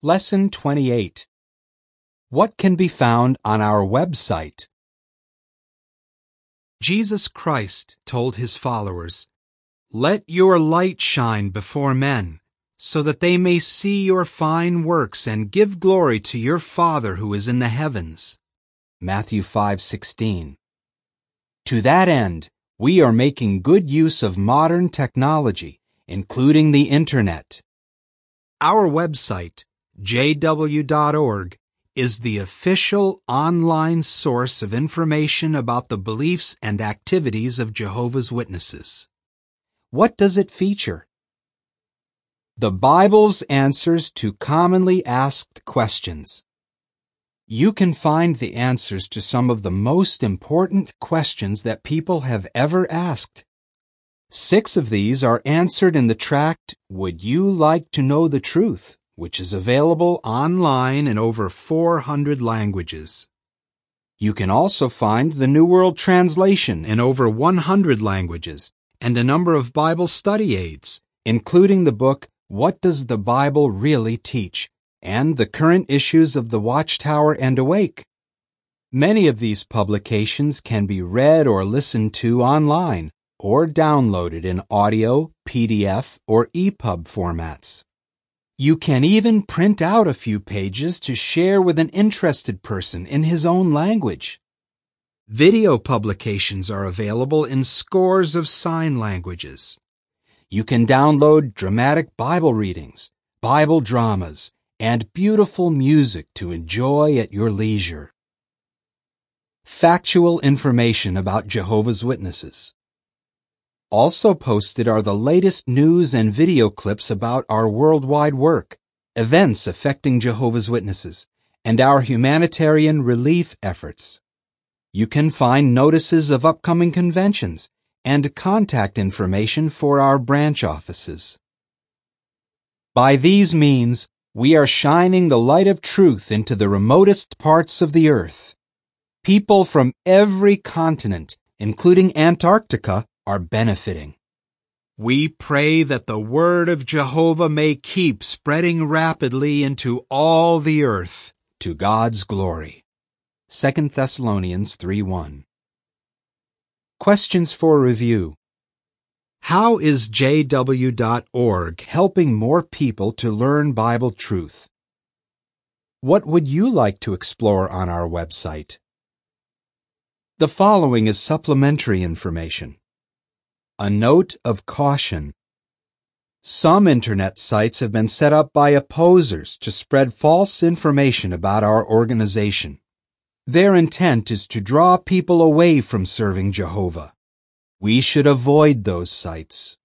Lesson 28. What can be found on our website? Jesus Christ told his followers, "Let your light shine before men, so that they may see your fine works and give glory to your Father who is in the heavens." Matthew 5:16. To that end, we are making good use of modern technology, including the Internet. Our website, jw.org, is the official online source of information about the beliefs and activities of Jehovah's Witnesses. What does it feature? The Bible's answers to commonly asked questions. You can find the answers to some of the most important questions that people have ever asked. 6 of these are answered in the tract, Would You Like to Know the Truth?, which is available online in over 400 languages. You can also find the New World Translation in over 100 languages and a number of Bible study aids, including the book What Does the Bible Really Teach? And the current issues of the Watchtower and Awake. Many of these publications can be read or listened to online or downloaded in audio, PDF, or EPUB formats. You can even print out a few pages to share with an interested person in his own language. Video publications are available in scores of sign languages. You can download dramatic Bible readings, Bible dramas, and beautiful music to enjoy at your leisure. Factual information about Jehovah's Witnesses. Also posted are the latest news and video clips about our worldwide work, events affecting Jehovah's Witnesses, and our humanitarian relief efforts. You can find notices of upcoming conventions and contact information for our branch offices. By these means, we are shining the light of truth into the remotest parts of the earth. People from every continent, including Antarctica, are benefiting. We pray that the word of Jehovah may keep spreading rapidly into all the earth, to God's glory. 2 Thessalonians 3:1. Questions for review. How is jw.org helping more people to learn Bible truth? What would you like to explore on our website? The following is supplementary information. A note of caution. Some Internet sites have been set up by opposers to spread false information about our organization. Their intent is to draw people away from serving Jehovah. We should avoid those sites.